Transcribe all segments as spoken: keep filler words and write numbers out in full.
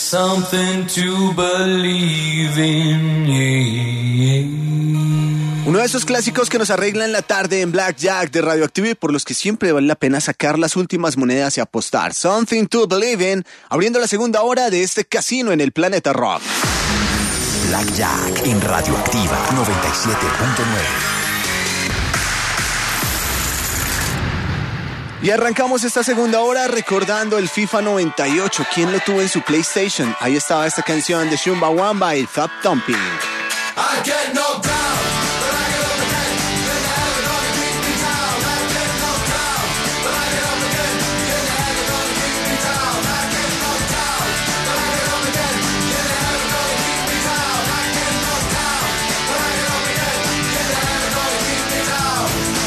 something to believe in, yeah, yeah. Uno de esos clásicos que nos arreglan la tarde en Blackjack de Radioactivo y por los que siempre vale la pena sacar las últimas monedas y apostar. Something to Believe in, abriendo la segunda hora de este casino en el Planeta Rock. Blackjack en Radioactiva noventa y siete punto nueve. Y arrancamos esta segunda hora recordando el FIFA noventa y ocho. ¿Quién lo tuvo en su PlayStation? Ahí estaba esta canción de Chumbawamba y Thump Thumping. I get knocked down, but I get up again. You're never gonna keep me down. I get knocked down, but I get up again. You're never gonna keep me down. I get knocked down, but I get up again. You're never gonna keep me down. I get knocked down, but I get up again. You're never gonna keep me down.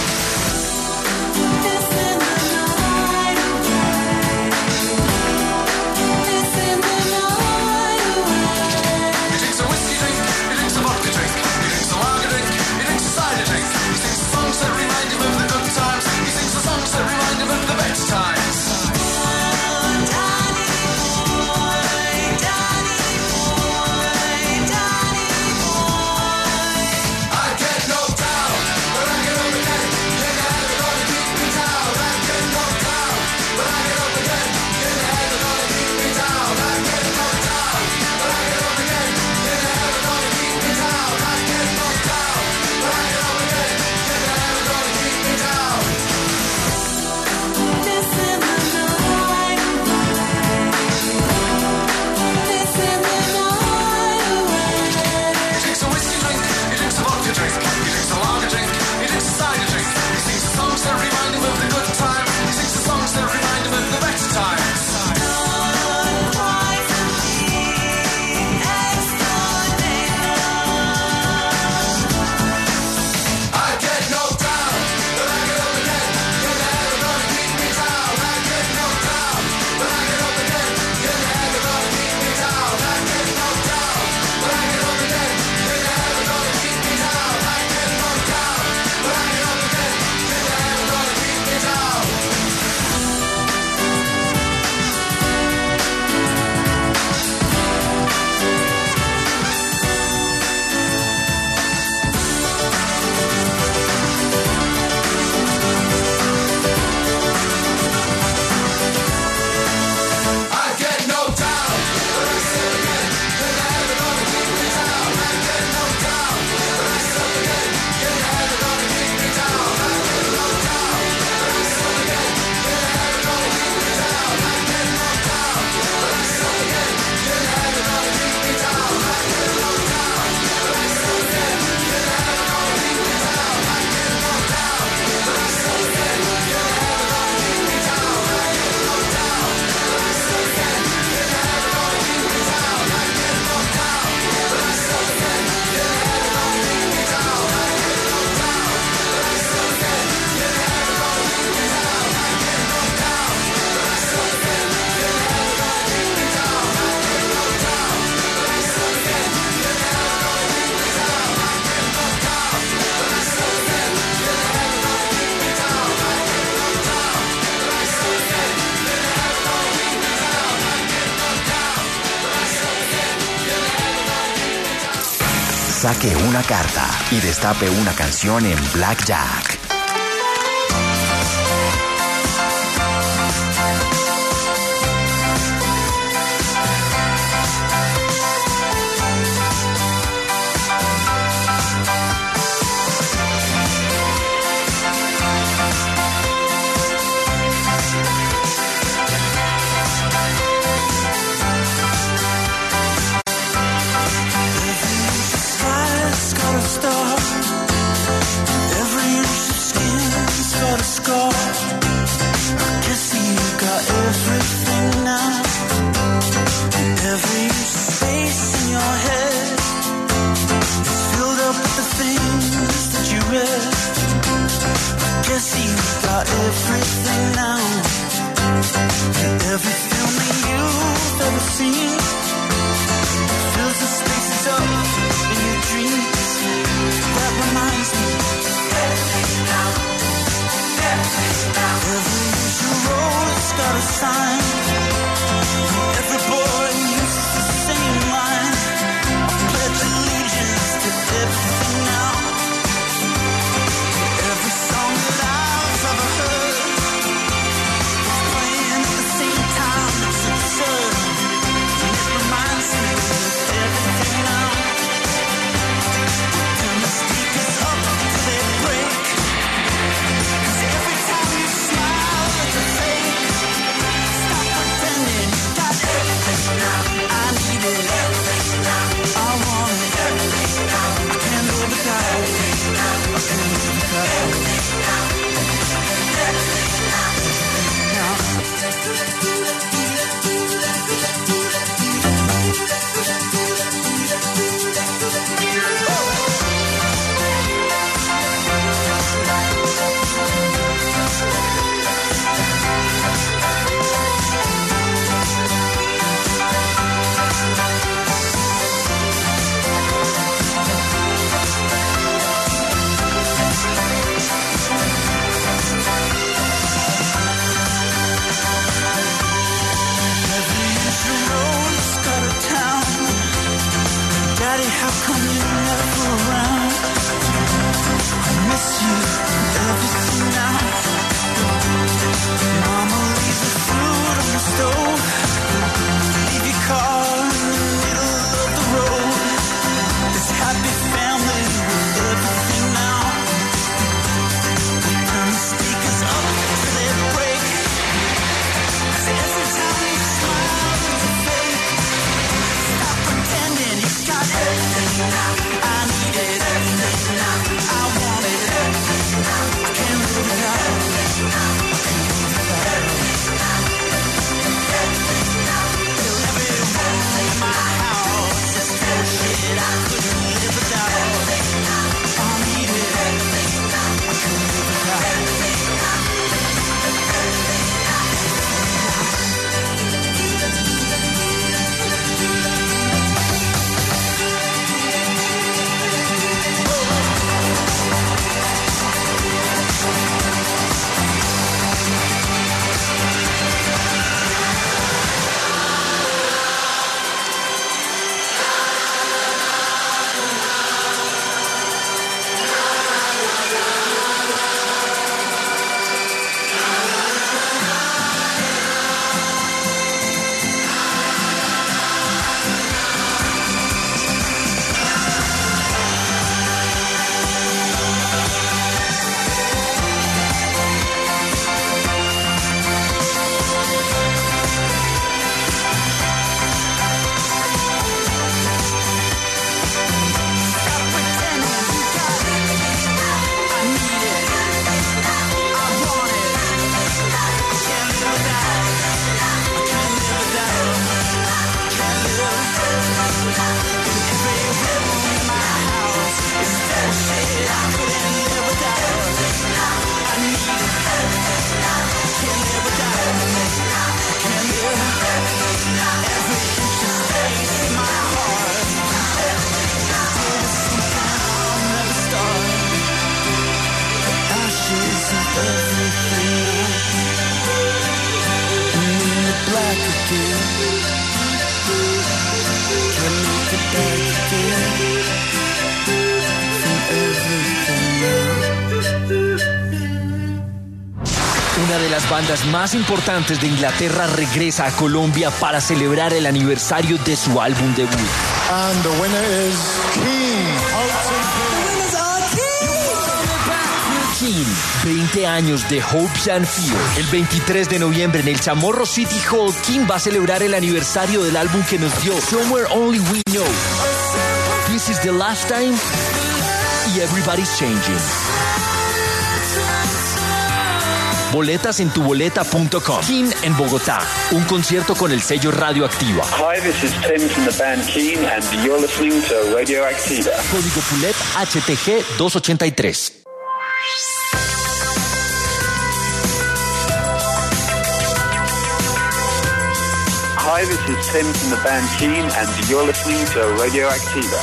It's in the night away. It's in the night away. He drinks a whiskey drink, he drinks a vodka drink, he drinks a lager drink, he drinks a cider drink. He sings the songs that remind him of the good times. He sings the songs that remind him of the better times. I get knocked down, but I get up again. You're never gonna keep me down. I get knocked down, but I get up again. You're never gonna keep me down. I get knocked down, but I get up again. You're never gonna keep me down. I get knocked down, but I get up again. You're never gonna keep me down. It's in the night away. It's in the night away. He drinks a whiskey drink, he drinks a vodka drink, he drinks a lager drink, he drinks a cider drink. He sings the songs that remind him of the good times. He sings the songs that remind him of the better times. I get knocked down, but I get up again. You're never gonna keep me down. I get knocked down, but I get up again. You're never gonna keep me down. I get knocked down, but I get up again. You're never gonna keep me down. I get knocked down, but I get up again. You're never gonna keep me down. I get knocked down, but I get up again. You're never gonna keep me down. I get knocked down, but I get up again. You're never gonna keep me down. I get knocked down, but I get up again. You're never gonna keep me down. I get knocked down, but I get up again. You're never gonna keep me down. I get knocked down, but I get up again. You're never gonna keep me down. I get knocked down, but I get up again. You're never gonna keep me down. I get knocked down, but I get up again. You're never gonna keep me down. I get knocked down, but I get up again. You're never gonna keep me down. I get knocked down, but I get up again. You're never gonna keep me down. I get knocked down, but I get up again. You're never gonna keep me down. I get knocked down, but I get up again. You're never gonna keep me down. I get knocked down, but I get up again. You're never gonna keep me down. I get knocked down, but I get up again. You're never gonna keep me down. I get knocked down, but I get up again. You're never gonna keep me down. Saque una carta y destape una canción en Blackjack. Fight's gotta stop. Every inch Shawty, how come you're never around? I miss you everything now. Mama, leave the food on the stove. Leave your car in the middle of the road. This happy family with everything now. Turn the speakers up till they break. 'Cause every time you smile, it's a fake. Stop pretending you got everything now. I need it, everything now. I want it, everything now. I can't live without it. I can't live without it. They'll never in my house. It's bullshit. I couldn't live without it. I need it, everything now. I can't live without it. Una de las bandas más importantes de Inglaterra regresa a Colombia para celebrar el aniversario de su álbum debut. And the winner is Keane. Keane, veinte años de Hopes and Fear. El veintitrés de noviembre en el Chamorro City Hall, Keane va a celebrar el aniversario del álbum que nos dio Somewhere Only We Know, This Is the Last Time y Everybody's Changing. Boletas en tuboleta punto com. Keane en Bogotá. Un concierto con el sello Radioactiva. Hi, this is Tim from the band Keane and you're listening to Radioactiva. Código P U L E P H T G doscientos ochenta y tres. Hi, this is Tim from the band Keane and you're listening to Radioactiva.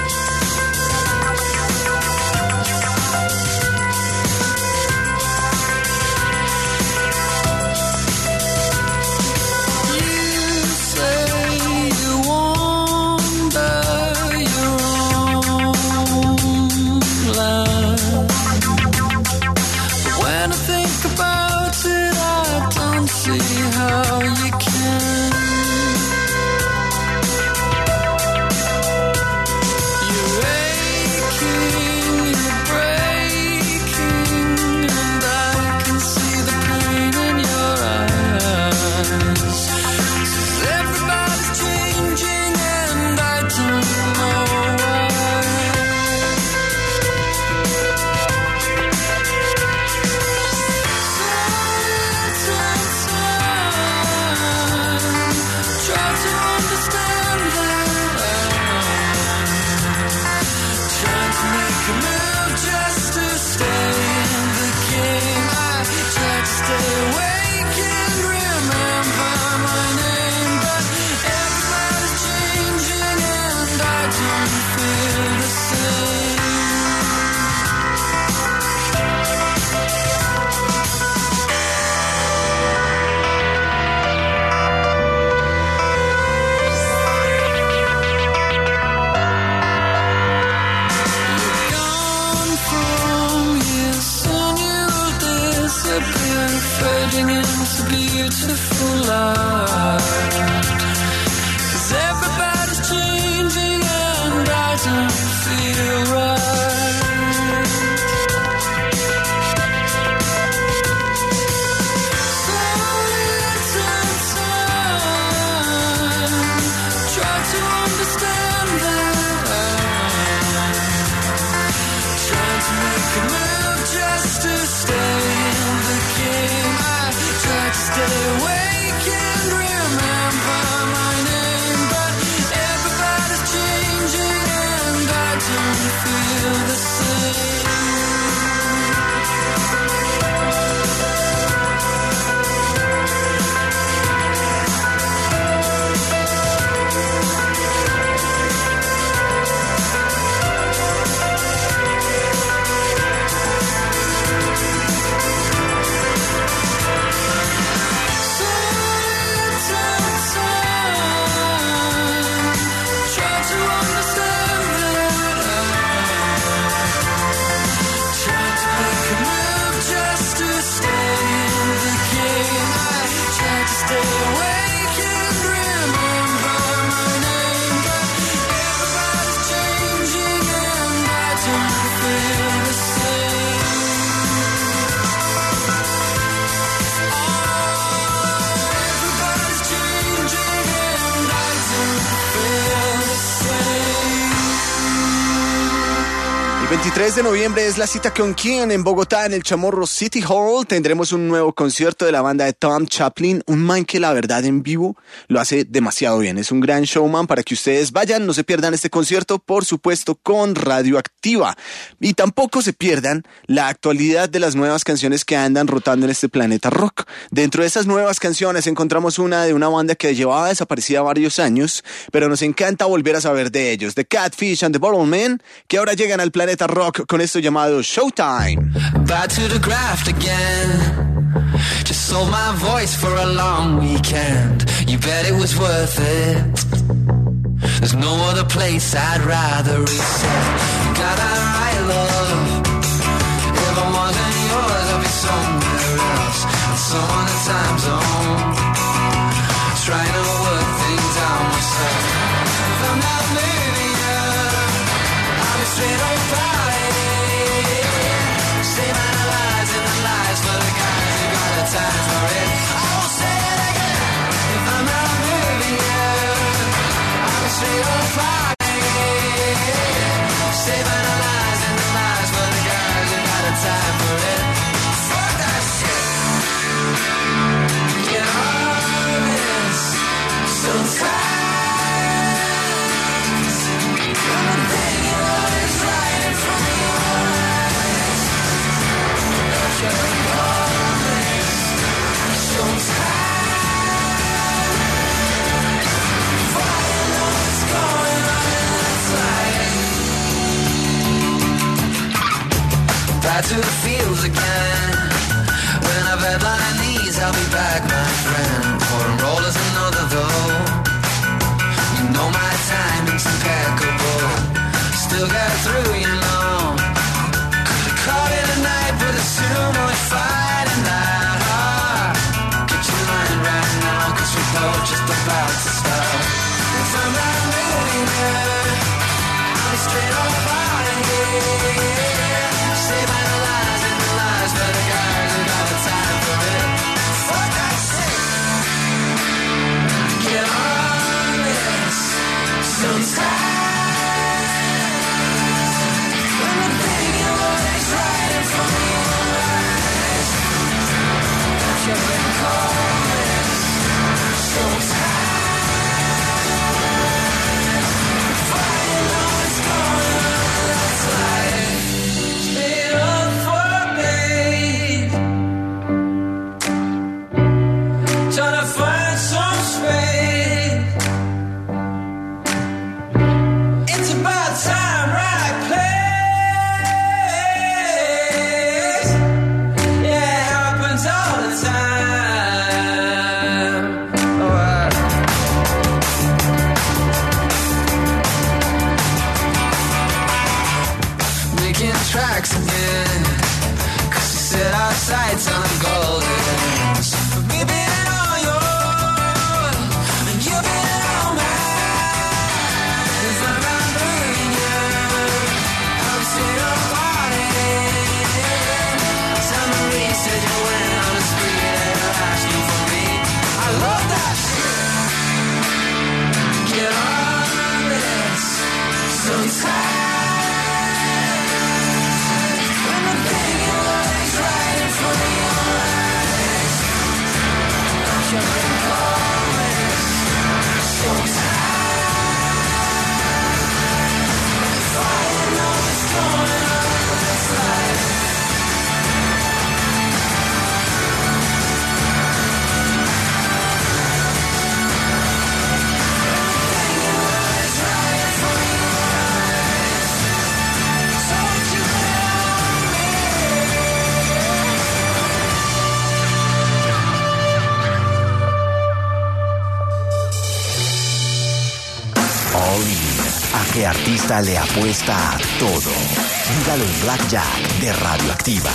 How you can beautiful light. 'Cause everybody's changing and I don't feel right. Stay awake and remember my name, but everybody's changing and I don't feel the same. veintitrés de noviembre es la cita con King en Bogotá, en el Chamorro City Hall. Tendremos un nuevo concierto de la banda de Tom Chaplin, un man que la verdad en vivo lo hace demasiado bien. Es un gran showman para que ustedes vayan, no se pierdan este concierto, por supuesto, con Radioactiva. Y tampoco se pierdan la actualidad de las nuevas canciones que andan rotando en este planeta rock. Dentro de esas nuevas canciones encontramos una de una banda que llevaba desaparecida varios años, pero nos encanta volver a saber de ellos, The Catfish and the Bottlemen, que ahora llegan al planeta rock con esto llamado Showtime. Back to the graft again. Just sold my voice for a long weekend. You bet it was worth it. There's no other place I'd rather reset. You got that right, love. If I wasn't yours, I'd be somewhere else. In some other time zone. Trying to work things out myself. If I'm not moving up, I'll be straight on fire. Time for it. I will say it again. If I'm not moving yet, I'm straight on fire. Saving the lies and the lies for the guys who got the time for it. Fuck that shit. Get on this. So tight. I'm thinking what is right in front of your eyes. Don't you recall? Back to the fields again. When I've had my knees, I'll be back, my friend. Pour and roll is another though. You know my timing's impeccable. Still got through, you know. Could've caught it tonight, but it's soon we fight and I get your line right now, 'cause we're both just about to start. If I'm not moving there, I'll be straight on fire, yeah. Save my lies and the lies for the guys who got the time for it. Fuck that shit. Get on this. Sometimes when I'm thinking what is right in front of your eyes, that you've been calling. Sometimes if I know what's going on outside. ¿Qué artista le apuesta a todo? Dígalo en Blackjack de Radioactiva.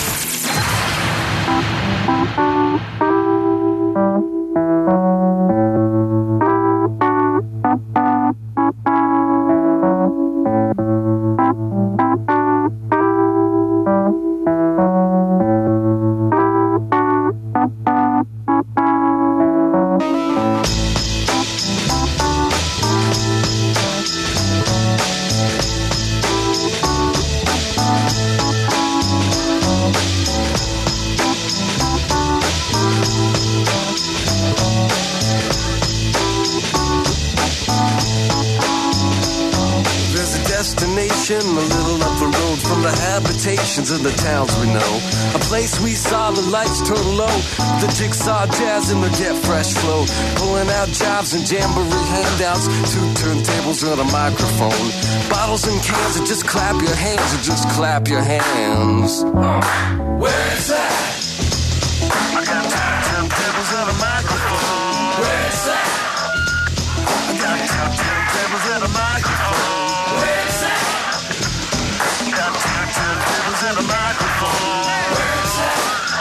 A little up the road from the habitations of the towns we know. A place we saw the lights turn low, the jigsaw jazz and the get fresh flow. Pulling out jobs and jamboree handouts, two turntables and a microphone. Bottles and cans and just clap your hands and just clap your hands. Where's that? I got two turntables and a microphone. Where's that? I got two turntables and a microphone. Where's that? Got two turntables and a microphone. Where's that?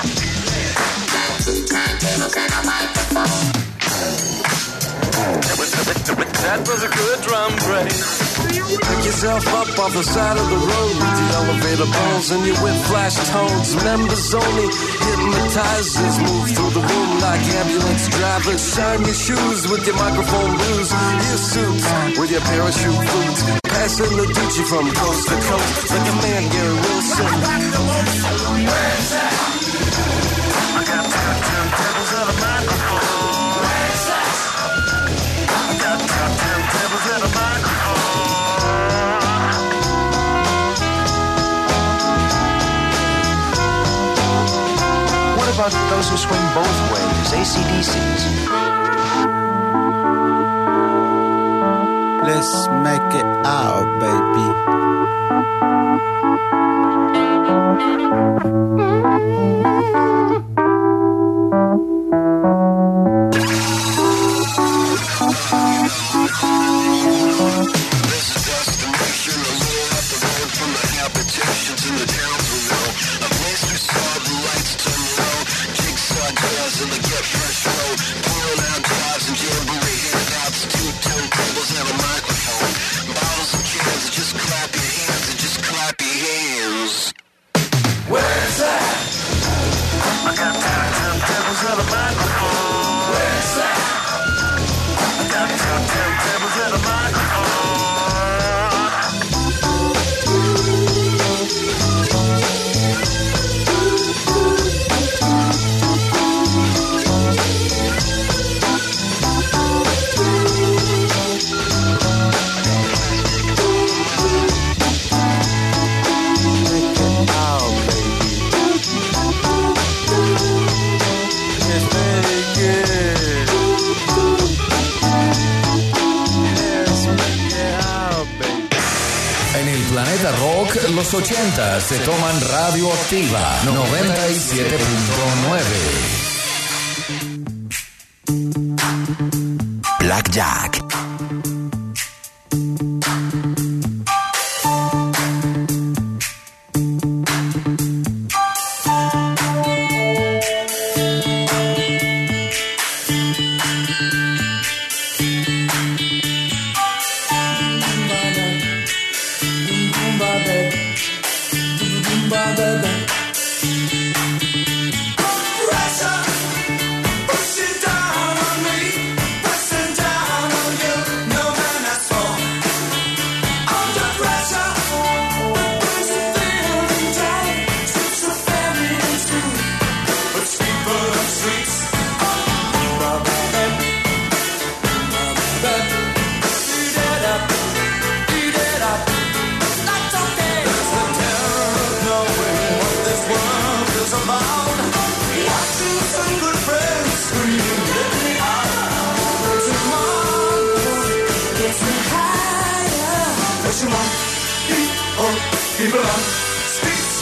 That was a good drum break. Pick yourself up off the side of the road with the elevator bones and your whip flash tones. Members only, hypnotizers move through the room like ambulance drivers. Shine your shoes with your microphone blues, your suits with your parachute boots. Passing the Gucci from coast to coast like a man, Gary Wilson. Where's that? I got two turntables and a microphone. Where's that? I got two turntables and a microphone. What about those who swing both ways, A C D Cs? Let's make it out, baby. Los ochenta se toman Radioactiva noventa y siete punto nueve. Blackjack. Pressure, pushing down on me, pressing down on what you want. People, people on streets.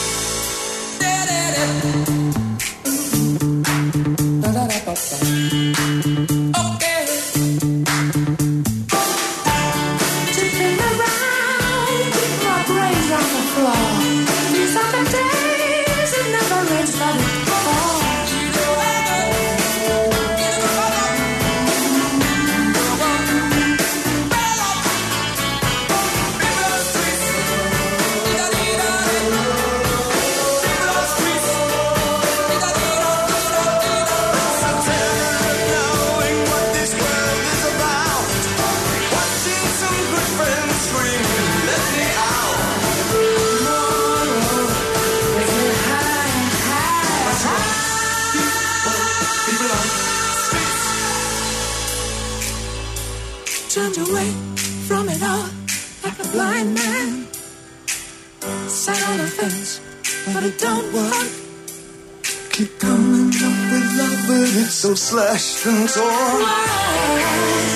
Okay. Tipping around, keep my brains on the floor. These are the days it never ends, but it falls. Turned away from it all like a blind man. Sat on the fence, but it don't work. Keep coming up with love, but it's so slashed and torn. Why?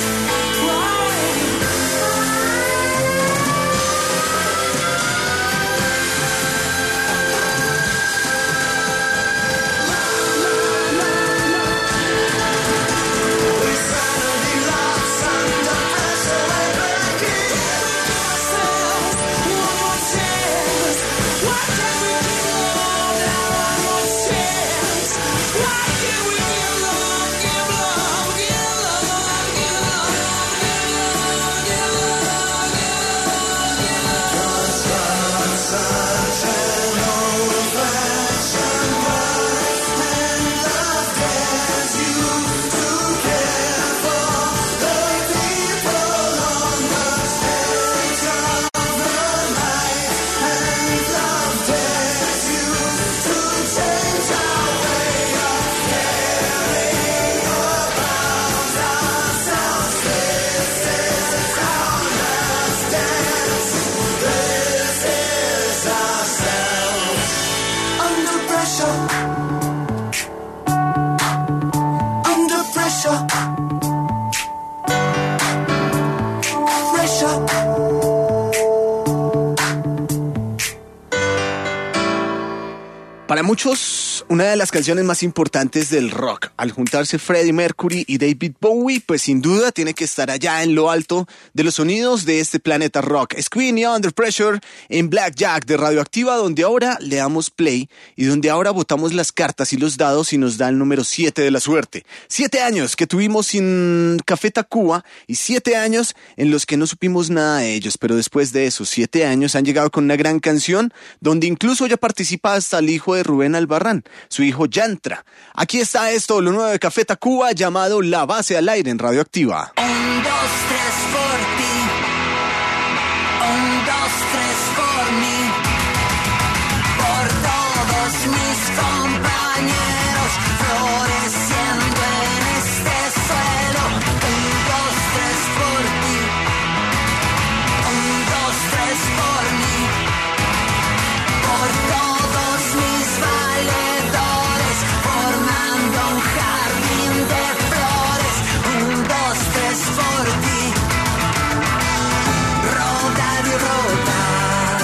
Para muchos, una de las canciones más importantes del rock. Al juntarse Freddie Mercury y David Bowie, pues sin duda tiene que estar allá en lo alto de los sonidos de este planeta rock. Es Queen y Under Pressure en Blackjack de Radioactiva, donde ahora le damos play y donde ahora botamos las cartas y los dados y nos da el número siete de la suerte. Siete años que tuvimos sin Café Tacuba y siete años en los que no supimos nada de ellos, pero después de esos siete años han llegado con una gran canción donde incluso ya participa hasta el hijo de Rubén Albarrán, su hijo Yantra. Aquí está esto, lo nuevo de Café Tacuba, llamado La Base al Aire en Radioactiva. Un, dos, tres por ti. Un, dos, tres por mí. Por todos mis compañeros floreciendo en este suelo. Un, dos, tres por ti. Un, dos, tres por mí. Por todos mis valedores formando un jardín de flores. Un, dos, tres por ti. Rodar y rodar,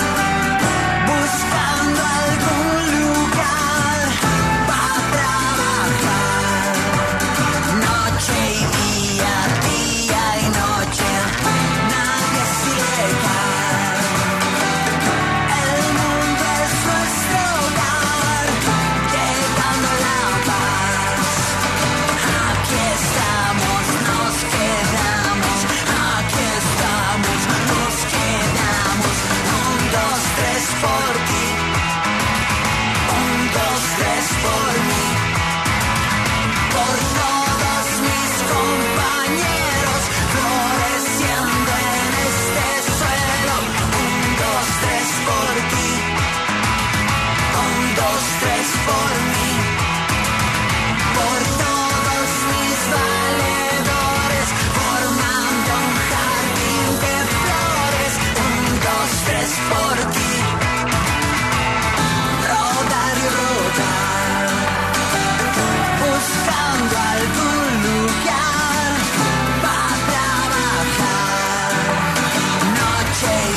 buscando algún lugar para trabajar. Noche y día, día y noche, nadie es ilegal. El mundo es nuestro hogar, llegando la paz. Aquí estamos, nos quedamos. Aquí estamos, nos quedamos. Un, dos, tres por ti. Un, dos, tres por mí. Por todos mis compañeros floreciendo en este suelo. Un, dos, tres por ti. Un, dos, tres por mí. Por todos mis valedores formando un jardín de flores. Un, dos, tres por ti. Rodar y rodar, buscando algún lugar para trabajar. Noche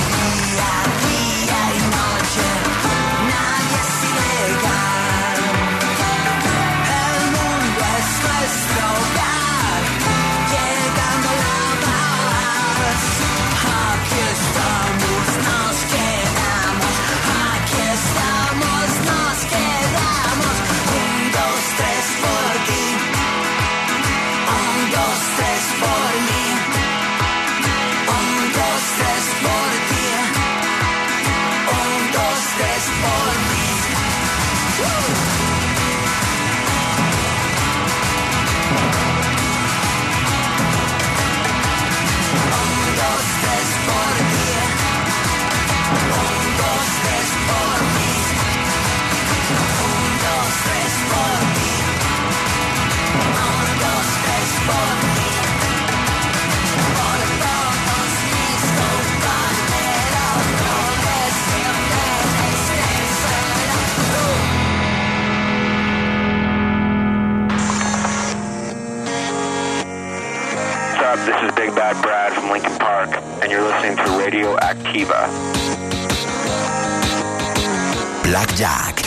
Lincoln Park, and you're listening to Radio Activa. Black Jack.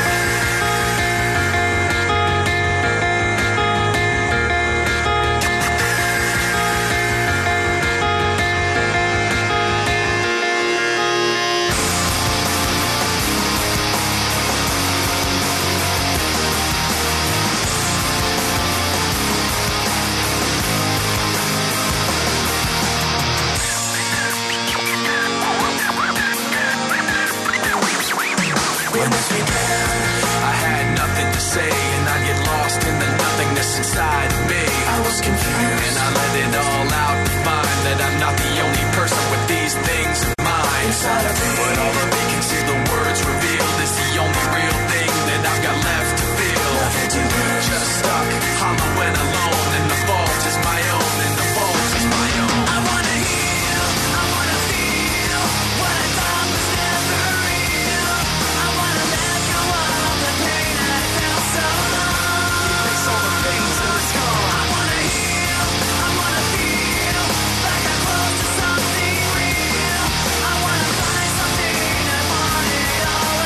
I had nothing to say, and I get lost in the nothingness inside of me. I was confused, and I let it all out to find that I'm not the only person with these things in mind. Inside of me, but all the vacancies the words revealed is the only real thing that I've got left to feel. Nothing to lose, just stuck, hollow and alone, and the fault is my own, and the fault is my own. I wanna heal, I wanna feel what I thought was never real. I wanna let go of the pain I felt so long. Erase all the things that are gone. I wanna heal, I wanna feel like I'm close to something real. I wanna find something I wanted all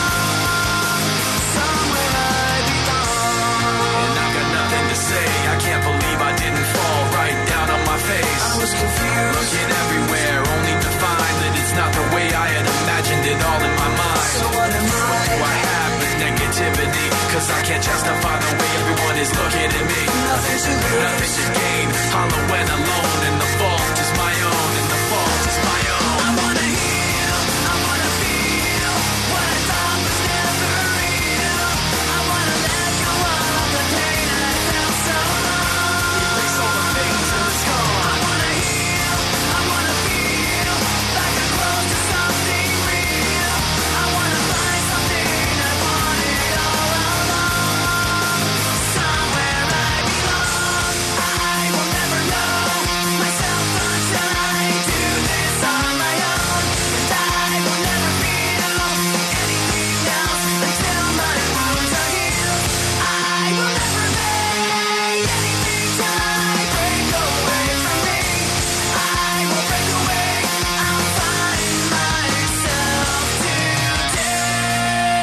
along, somewhere I belong. And I've got nothing to say. I can't believe I didn't fall right down on my face. I was confused, looking everywhere, only to find that it's not the way I had imagined it all in my mind. So what am I? What do I have but negativity? Cause I can't justify the way everyone is looking at me. Nothing to lose, nothing to gain, hollow and alone, and the fault is my own, and the fault is my own. I wanna heal, I wanna feel what I thought was never real. I wanna let go of the pain I felt so long. Erase all the things that are gone. I wanna heal, I wanna feel like I'm close to something real. I wanna find something I wanted all along, somewhere I belong. I will never know myself until I do this on my own, and I will never feel anything else until my wounds are healed. I will never make anything till I break away from me. I will break away, I'll find myself today.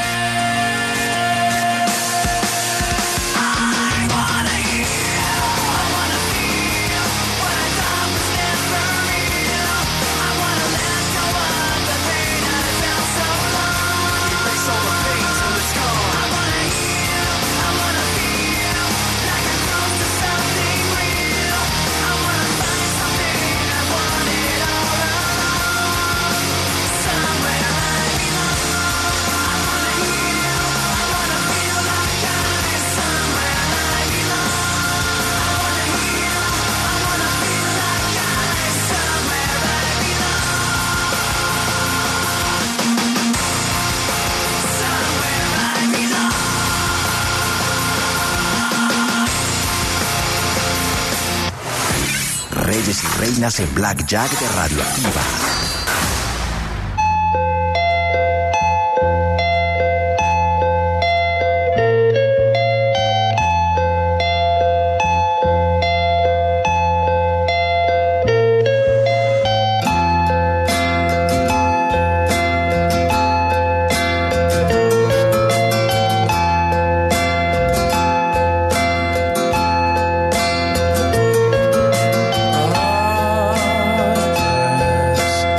I wanna heal, I wanna feel what I thought was never real. I wanna let go of the pain I felt so long. Erase all the things that are gone. I wanna heal, I wanna feel like I'm close to something real. I wanna find something I wanted all along, somewhere I belong. I wanna heal, I wanna feel like I'm somewhere I belong. I wanna heal, I wanna feel like I'm somewhere I belong. Somewhere I belong. Reyes y reinas en Black Jack de Radioactiva. Others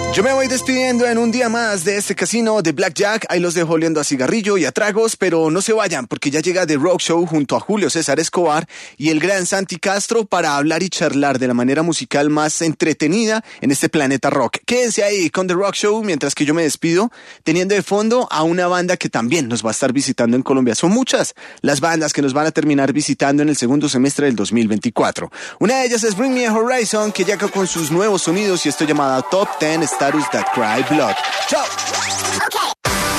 Yo me voy despidiendo en un día más de este casino de Blackjack. Ahí los dejo oliendo a cigarrillo y a tragos, pero no se vayan porque ya llega The Rock Show junto a Julio César Escobar y el gran Santi Castro para hablar y charlar de la manera musical más entretenida en este planeta rock. Quédense ahí con The Rock Show mientras que yo me despido, teniendo de fondo a una banda que también nos va a estar visitando en Colombia. Son muchas las bandas que nos van a terminar visitando en el segundo semestre del dos mil veinticuatro. Una de ellas es Bring Me a Horizon, que llega con sus nuevos sonidos y esto llamada Top ten Status That Cry Blood. Chao. Okay.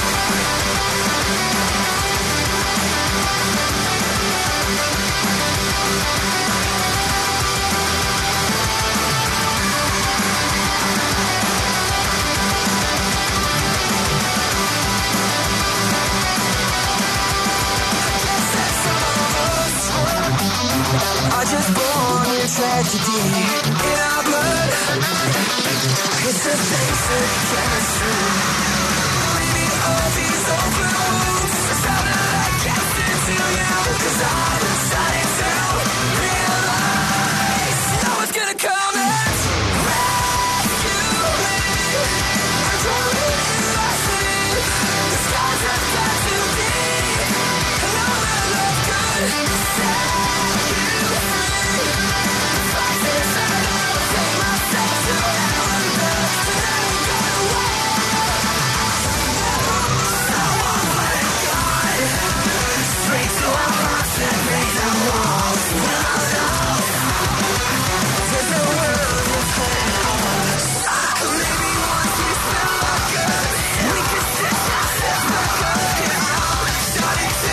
I just born with tragedy in our blood. It's a basic chemistry. Maybe all these open wounds sounded like casting to you. Cause I decided to realize no one's gonna come and rescue me. I'm drowning in my sleep. The skies have got too deep. And all that love could set you free. The fight is that I will take myself to hell and back. And I ain't gonna wait. So I'm letting God straight to our hearts and make them walls. No, no. There's a world within us. Maybe once we smell our good, we can stitch ourselves back up. And I'm starting to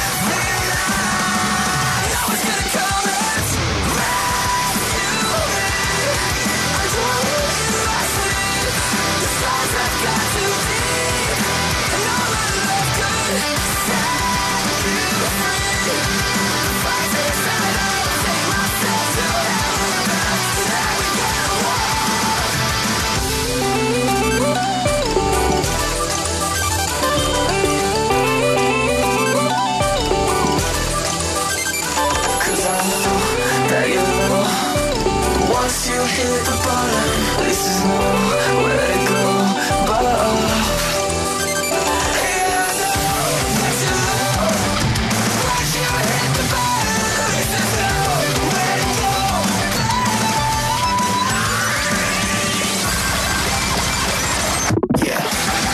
realize no one's gonna come and rescue me. I'm drowning in my sleep. The stars have got too deep. And all that love could set you free. The fight is that I will take myself to hell and back. And I ain't gonna wait. Cause I know that you know once you hit the bottom, at least there's nowhere to go but up. Yeah, I know that you know once you hit the bottom, at least there's nowhere to go but up. Yeah.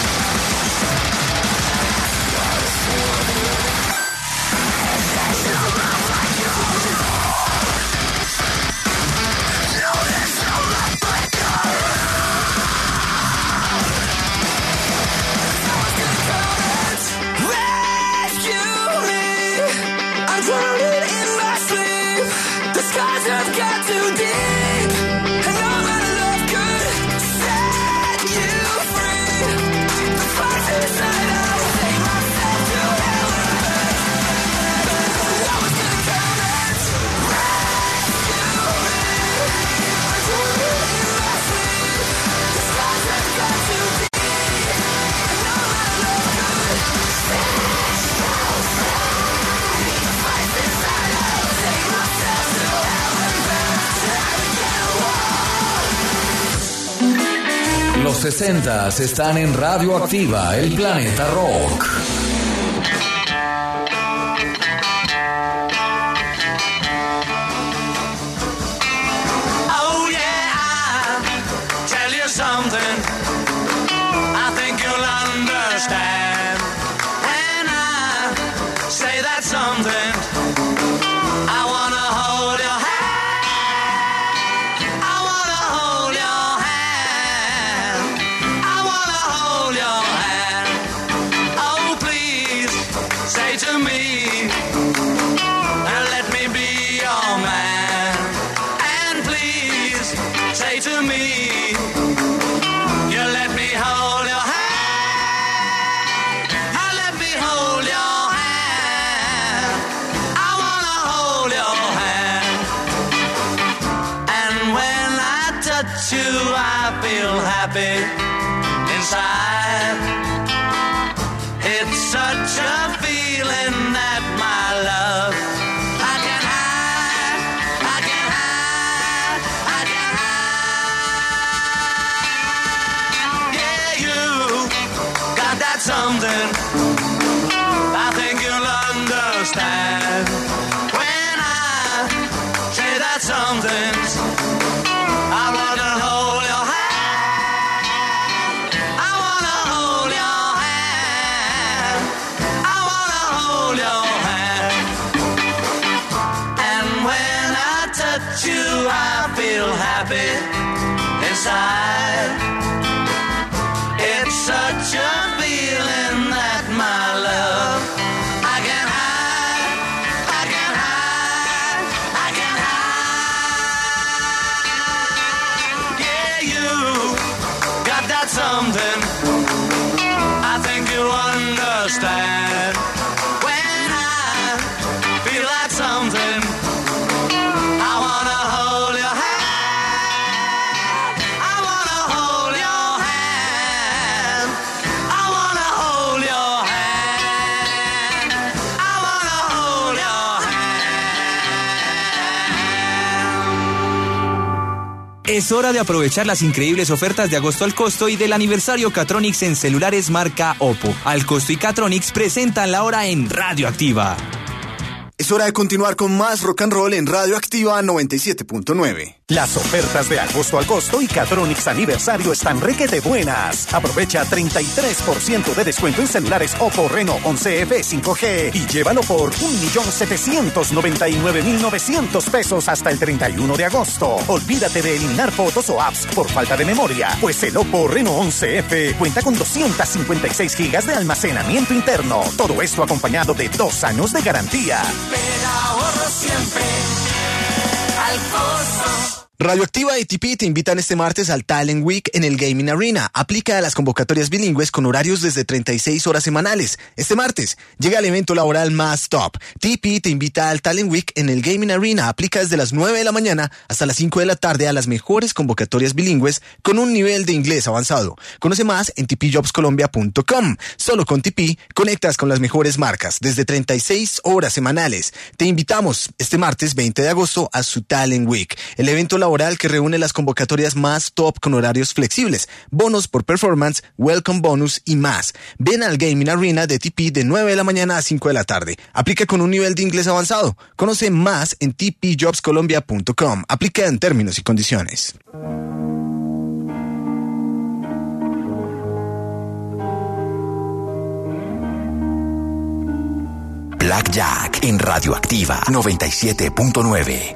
Rescue me. I'm drowning in my sleep. The skies have got too deep. And all that love could set you free. The fight is that I will take myself to hell and back. No one's gonna come and rescue me. I'm drowning in my sleep. The skies have got too deep. And all that love could set you free. The fight is that I will take myself to hell and back. And I ain't gonna walk. Los sesentas están en Radio Activa, el planeta rock. Oh yeah, I'll tell you something I think you'll understand. When I say that something, I wanna hold your hand. I wanna hold your hand. I wanna hold your hand. Oh please, say to me, and let me be your man. And please, say to me, you let me hold your hand. I let me hold your hand. I wanna hold your hand. And when I touch you, I feel happy inside. It's such a feeling that my love I can hide, I can hide, I can hide. that something, I think you'll understand. When I say that something, I wanna hold your hand. I wanna hold your hand. I wanna hold your hand. And when I touch you, I feel happy inside. It's such a feeling that my love I can hide, I can hide, I can hide. Yeah, you got that something, I think you understand. When I feel that something, I wanna hold your hand. I wanna hold your hand. I wanna hold your hand. I wanna hold your hand. Es hora de aprovechar las increíbles ofertas de agosto al costo y del aniversario Catronics en celulares marca Oppo. Al costo y Catronics presentan la hora en Radioactiva. Es hora de continuar con más rock and roll en Radioactiva noventa y siete punto nueve. Las ofertas de agosto al costo y Catronics aniversario están requete buenas. Aprovecha treinta y tres por ciento de descuento en celulares Oppo Reno once F cinco G y llévalo por un millón setecientos noventa y nueve mil novecientos pesos hasta el treinta y uno de agosto. Olvídate de eliminar fotos o apps por falta de memoria, pues el Oppo Reno once F cuenta con doscientas cincuenta y seis gigas de almacenamiento interno. Todo esto acompañado de dos años de garantía. Pero ahorro siempre al costo. Radioactiva y T P te invitan este martes al Talent Week en el Gaming Arena. Aplica a las convocatorias bilingües con horarios desde treinta y seis horas semanales. Este martes llega el evento laboral más top. T P te invita al Talent Week en el Gaming Arena. Aplica desde las nueve de la mañana hasta las cinco de la tarde a las mejores convocatorias bilingües con un nivel de inglés avanzado. Conoce más en t p jobs colombia punto com. Solo con T P conectas con las mejores marcas desde treinta y seis horas semanales. Te invitamos este martes veinte de agosto a su Talent Week, el evento laboral que reúne las convocatorias más top con horarios flexibles, bonos por performance, welcome bonus y más. Ven al Gaming Arena de T P de nueve de la mañana a cinco de la tarde. Aplica con un nivel de inglés avanzado. Conoce más en t p jobs colombia punto com. Aplica en términos y condiciones. Blackjack en Radioactiva noventa y siete punto nueve.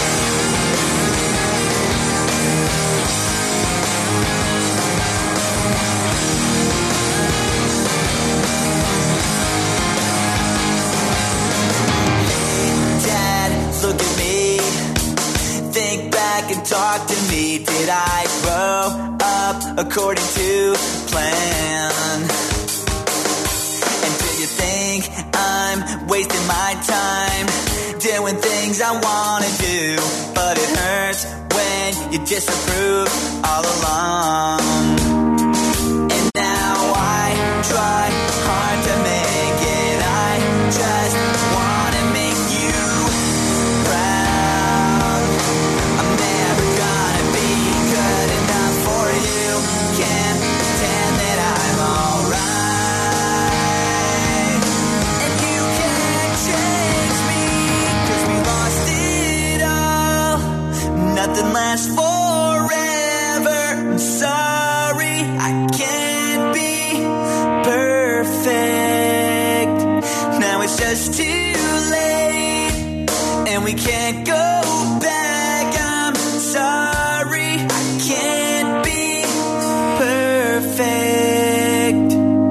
Talk to me, did I grow up according to plan? And do you think I'm wasting my time doing things I wanna do? But it hurts when you disapprove all along. And now I try hard to make it, I just wanna make you proud. I'm never gonna be good enough for you, can't pretend that I'm alright. And you can't change me, 'cause we lost it all. Nothing lasts forever, I'm sorry, I can't be perfect. Now it's just too late, and we can't go back. I'm sorry, I can't be perfect.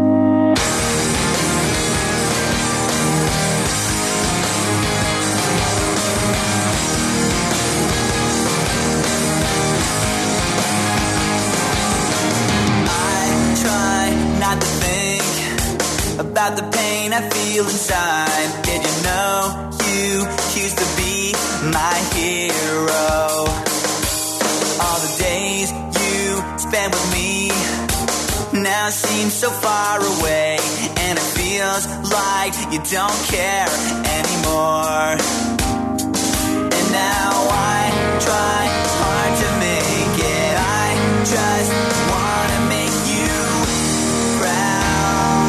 I try not to think about the pain I feel inside. Did you know you used to be my hero? All the days you spent with me now seem so far away, and it feels like you don't care anymore. And now I try hard to make it, I just wanna make you proud.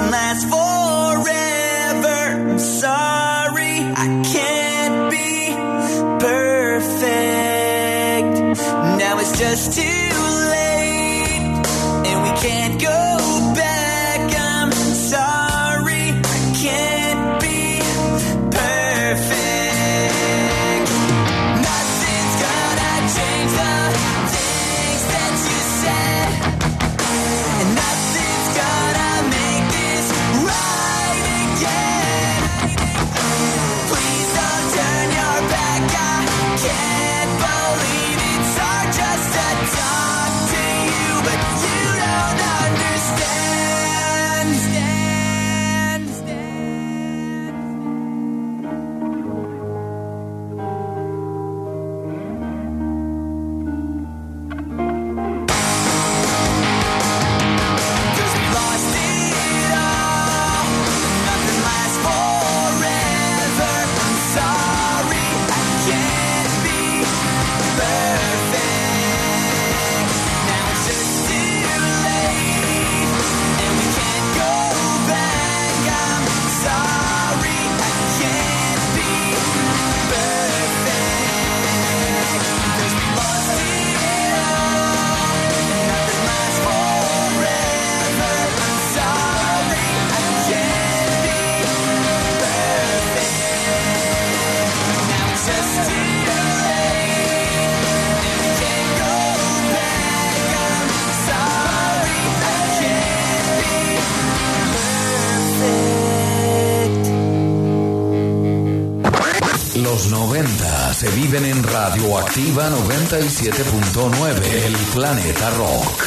nothing lasts forever. I'm sorry, I can't be perfect. Now it's just too late, and we can't go back. I'm sorry, I can't be perfect. Nothing's gonna change the things that you said, and nothing's gonna make this right again. Please don't turn your back. I can't believe it's hard just to talk to you, but you don't understand. Stand, Cause we lost it all. Nothing lasts forever. I'm sorry, I can't be perfect. Now it's just too late, and we can't go back. I'm sorry, I can't be perfect. Cause we lost it all. Nothing lasts forever. I'm sorry, I can't be perfect. Now it's just too late, and we can't go back. I'm sorry, I can't be perfect. Los noventa se viven en Radioactiva noventa y siete punto nueve, El Planeta Rock.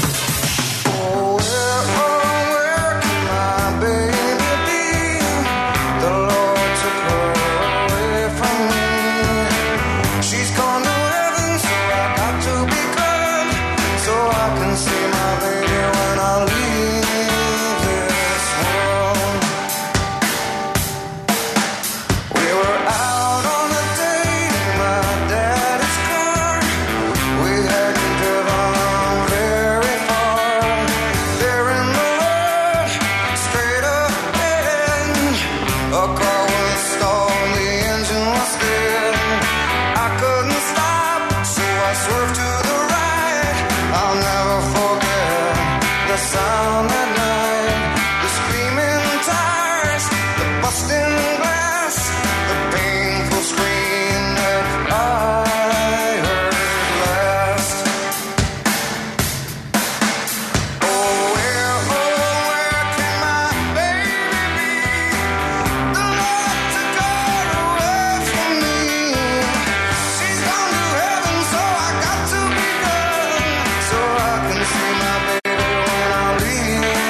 She's gone to heaven, so I got to be good, so I can see my baby when I leave this world. We were out on a date in my daddy's car. We hadn't driven very far. There in the road, straight ahead, a car was stalled, the engine was dead. I couldn't stop, so I swerved to the right. I'll never forget the sound that night, the screaming tires, the busting glass, the painful scream that I heard last. Oh, where, oh, where can my baby be? The Lord took her away from me. She's gone to heaven, so I got to be good, so I can see my baby when I leave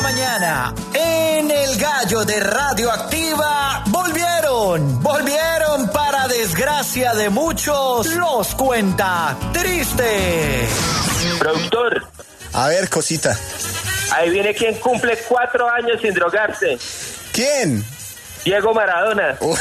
mañana, en El Gallo de Radioactiva, volvieron, volvieron para desgracia de muchos, los Cuenta Tristes. Productor. A ver, cosita. Ahí viene quien cumple cuatro años sin drogarse. ¿Quién? Diego Maradona. Uh.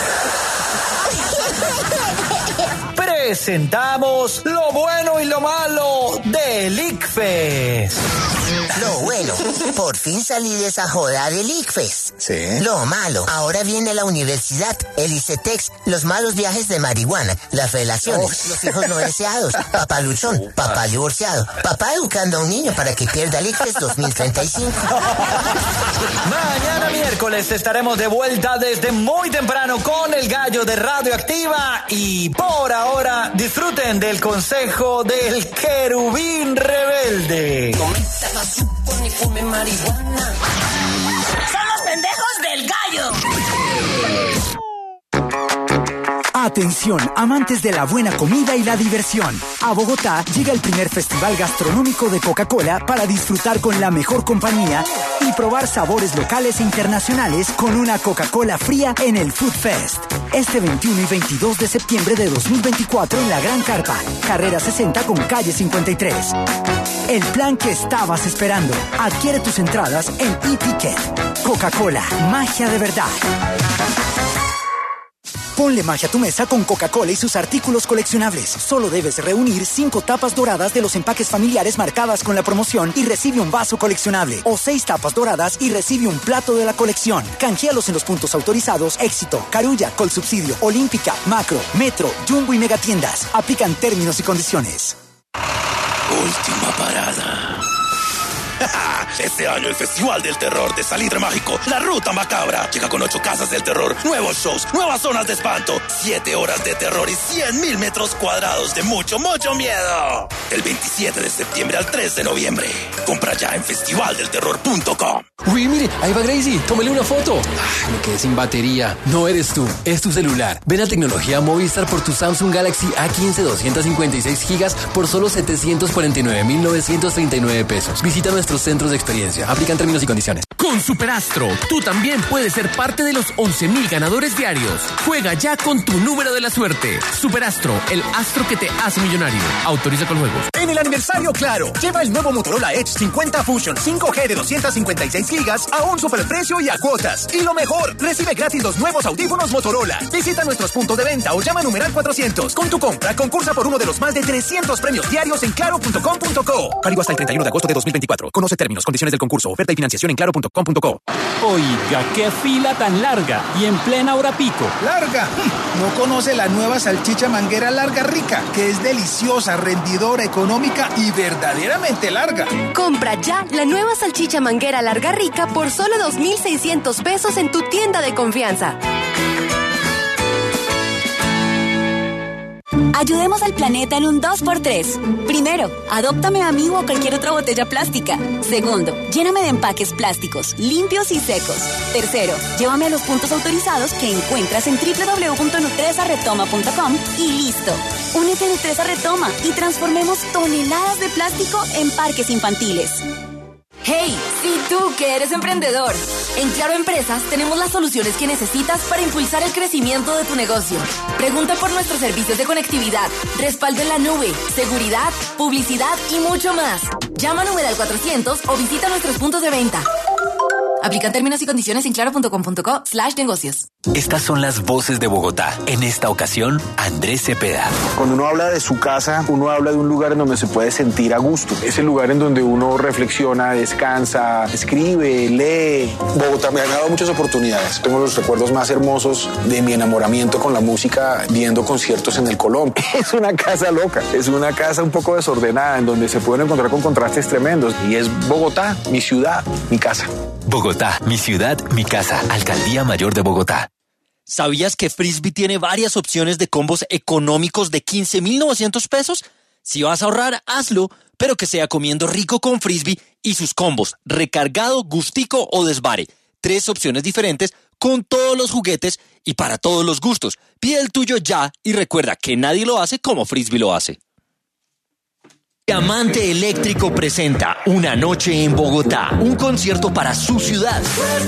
Presentamos lo bueno y lo malo del ICFES. Lo bueno, por fin salí de esa joda del ICFES. Sí. Lo malo, ahora viene la universidad, el ICETEX, los malos viajes de marihuana, las relaciones, oh. los hijos no deseados, papá luchón, papá divorciado, papá educando a un niño para que pierda el ICFES dos mil treinta y cinco. Mañana miércoles estaremos de vuelta desde muy temprano con El Gallo de Radioactiva y por ahora disfruten del consejo del querubín rebelde. Ni fume marihuana. Son los pendejos del gallo. Atención, amantes de la buena comida y la diversión. A Bogotá llega el primer festival gastronómico de Coca-Cola para disfrutar con la mejor compañía y probar sabores locales e internacionales con una Coca-Cola fría en el Food Fest. Este veintiuno y veintidós de septiembre de dos mil veinticuatro en la Gran Carpa, carrera sesenta con calle cincuenta y tres. El plan que estabas esperando. Adquiere tus entradas en eTicket. Coca-Cola, magia de verdad. Ponle magia a tu mesa con Coca-Cola y sus artículos coleccionables. Solo debes reunir cinco tapas doradas de los empaques familiares marcadas con la promoción y recibe un vaso coleccionable. O seis tapas doradas y recibe un plato de la colección. Canjealos en los puntos autorizados Éxito, Carulla, Colsubsidio, Olímpica, Macro, Metro, Jumbo y Megatiendas. Aplican términos y condiciones. Última parada. Este año el Festival del Terror de Salitre Mágico, La Ruta Macabra, llega con ocho casas del terror, nuevos shows, nuevas zonas de espanto, siete horas de terror y cien mil metros cuadrados de mucho, mucho miedo. Del veintisiete de septiembre al tres de noviembre. Compra ya en festival del terror punto com. Uy, mire, ahí va Gracie, tómele una foto. Ay, me quedé sin batería. No eres tú, es tu celular. Ven a Tecnología Movistar por tu Samsung Galaxy A quince doscientos cincuenta y seis gigas por solo setecientos cuarenta y nueve mil novecientos treinta y nueve pesos. Visita nuestros centros de experiencia. Aplican términos y condiciones. Con Superastro, tú también puedes ser parte de los once mil ganadores diarios. Juega ya con tu número de la suerte. Superastro, el astro que te hace millonario. Autoriza con juegos. En el aniversario Claro, lleva el nuevo Motorola Edge cincuenta Fusion cinco G de doscientos cincuenta y seis gigas a un superprecio y a cuotas. Y lo mejor, recibe gratis los nuevos audífonos Motorola. Visita nuestros puntos de venta o llama a numeral cuatrocientos. Con tu compra, concursa por uno de los más de trescientos premios diarios en claro punto com punto co. Válido hasta el treinta y uno de agosto de dos mil veinticuatro. Conoce términos, condiciones del concurso, oferta y financiación en claro punto com punto co. Oiga, qué fila tan larga y en plena hora pico. ¿Larga? ¿No conoce la nueva salchicha manguera Larga Rica? Que es deliciosa, rendidora, económica y verdaderamente larga. Compra ya la nueva salchicha manguera Larga Rica por solo dos mil seiscientos pesos en tu tienda de confianza. Ayudemos al planeta en un dos por tres. Primero, adóptame a mí o a cualquier otra botella plástica. Segundo, lléname de empaques plásticos, limpios y secos. Tercero, llévame a los puntos autorizados que encuentras en doble u doble u doble u punto nutresa retoma punto com y listo. Únete a Nutresa Retoma y transformemos toneladas de plástico en parques infantiles. ¡Hey! Sí, tú que eres emprendedor. En Claro Empresas tenemos las soluciones que necesitas para impulsar el crecimiento de tu negocio. Pregunta por nuestros servicios de conectividad, respaldo en la nube, seguridad, publicidad y mucho más. Llama a numeral cuatrocientos o visita nuestros puntos de venta. Aplican términos y condiciones en claro punto com punto co slash negocios. Estas son las voces de Bogotá. En esta ocasión, Andrés Cepeda. Cuando uno habla de su casa, uno habla de un lugar en donde se puede sentir a gusto. Es el lugar en donde uno reflexiona, descansa, escribe, lee. Bogotá me ha dado muchas oportunidades. Tengo los recuerdos más hermosos de mi enamoramiento con la música viendo conciertos en el Colón. Es una casa loca, es una casa un poco desordenada en donde se pueden encontrar con contrastes tremendos. Y es Bogotá, mi ciudad, mi casa. Bogotá, mi ciudad, mi casa. Alcaldía Mayor de Bogotá. ¿Sabías que Frisbee tiene varias opciones de combos económicos de quince mil novecientos pesos? Si vas a ahorrar, hazlo, pero que sea comiendo rico con Frisbee y sus combos, recargado, gustico o desvare. Tres opciones diferentes con todos los juguetes y para todos los gustos. Pide el tuyo ya y recuerda que nadie lo hace como Frisbee lo hace. Diamante Eléctrico presenta Una Noche en Bogotá, un concierto para su ciudad.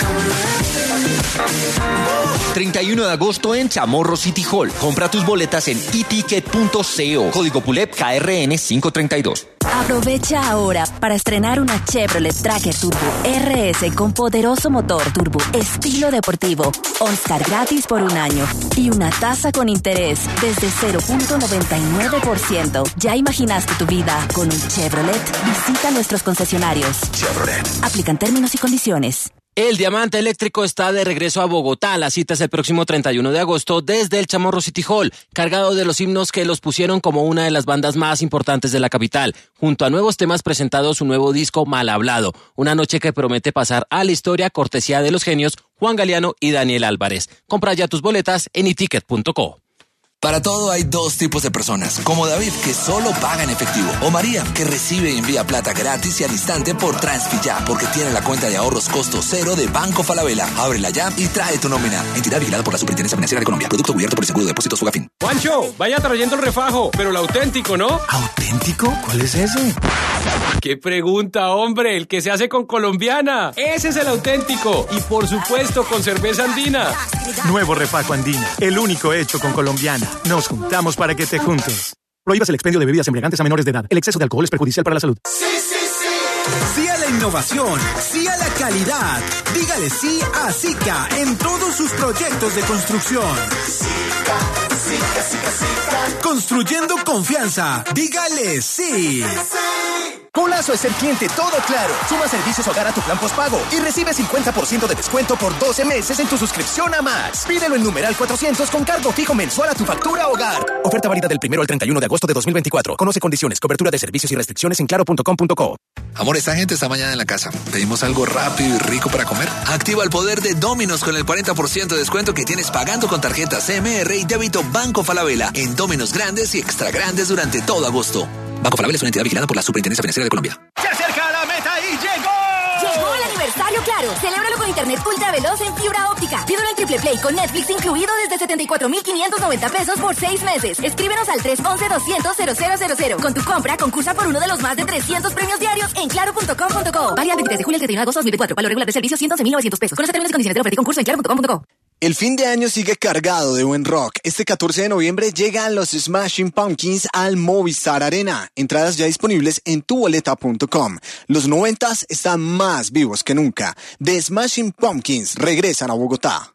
treinta y uno de agosto en Chamorro City Hall. Compra tus boletas en e ticket punto co. Código Pulep K R N quinientos treinta y dos. Aprovecha ahora para estrenar una Chevrolet Tracker Turbo R S con poderoso motor turbo, estilo deportivo, OnStar gratis por un año y una tasa con interés desde cero punto noventa y nueve por ciento. ¿Ya imaginaste tu vida con un Chevrolet? Visita nuestros concesionarios. Chevrolet. Aplican términos y condiciones. El Diamante Eléctrico está de regreso a Bogotá. La cita es el próximo treinta y uno de agosto desde el Chamorro City Hall, cargado de los himnos que los pusieron como una de las bandas más importantes de la capital. Junto a nuevos temas presentados, su nuevo disco Mal Hablado. Una noche que promete pasar a la historia, cortesía de los genios Juan Galeano y Daniel Álvarez. Compra ya tus boletas en e ticket punto co. Para todo hay dos tipos de personas, como David, que solo paga en efectivo, o María, que recibe y envía plata gratis y al instante por Transfilla, porque tiene la cuenta de ahorros costo cero de Banco Falabella. Ábrela ya y trae tu nómina. Entidad vigilada por la Superintendencia Financiera de Colombia. Producto cubierto por el Seguro de Depósitos Fogafín. Juancho, vaya trayendo el refajo, pero el auténtico, ¿no? ¿Auténtico? ¿Cuál es ese? ¡Qué pregunta, hombre! El que se hace con colombiana. Ese es el auténtico. Y por supuesto, con cerveza andina. Nuevo refajo andina, el único hecho con colombiana. Nos juntamos para que te juntes. Prohíbas el expendio de bebidas embriagantes a menores de edad. El exceso de alcohol es perjudicial para la salud. Sí, sí, sí. Sí a la innovación, sí a la calidad. Dígale sí a Sica en todos sus proyectos de construcción. Sica, Sica, Sica, Sica. Construyendo confianza. Dígale sí. Sí. Colazo es ser cliente todo claro. Suma servicios hogar a tu plan postpago y recibe cincuenta por ciento de descuento por doce meses en tu suscripción a Max. Pídelo en numeral cuatrocientos con cargo fijo mensual a tu factura hogar. Oferta válida del primero al treinta y uno de agosto de dos mil veinticuatro. Conoce condiciones, cobertura de servicios y restricciones en claro punto com punto co. Amor, esta gente está mañana en la casa. ¿Pedimos algo rápido y rico para comer? Activa el poder de Domino's con el cuarenta por ciento de descuento que tienes pagando con tarjeta C M R y débito Banco Falabella en Domino's grandes y extra grandes durante todo agosto. Banco Falabella es una entidad vigilada por la Superintendencia Financiera de Colombia. ¡Se acerca la meta y llegó! Llegó el aniversario Claro. Celébralo con internet ultra veloz en fibra óptica. Pídelo en Triple Play con Netflix incluido desde setenta y cuatro mil quinientos noventa pesos por seis meses. Escríbenos al tres once, doscientos, cero cero cero cero. Con tu compra, concursa por uno de los más de trescientos premios diarios en claro punto com punto co. Válida veintitrés de julio al treinta y uno de agosto de dos mil veinticuatro. Valor regular de servicio ciento once mil novecientos pesos. Conoce términos y condiciones de la oferta y concurso en claro punto com punto co. El fin de año sigue cargado de buen rock. Este catorce de noviembre llegan los Smashing Pumpkins al Movistar Arena. Entradas ya disponibles en tu boleta punto com. Los noventas están más vivos que nunca. The Smashing Pumpkins regresan a Bogotá.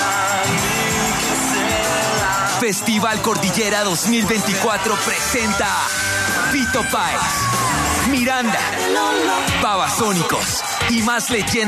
Festival Cordillera dos mil veinticuatro presenta Fito Páez, Miranda, Babasónicos y más leyendas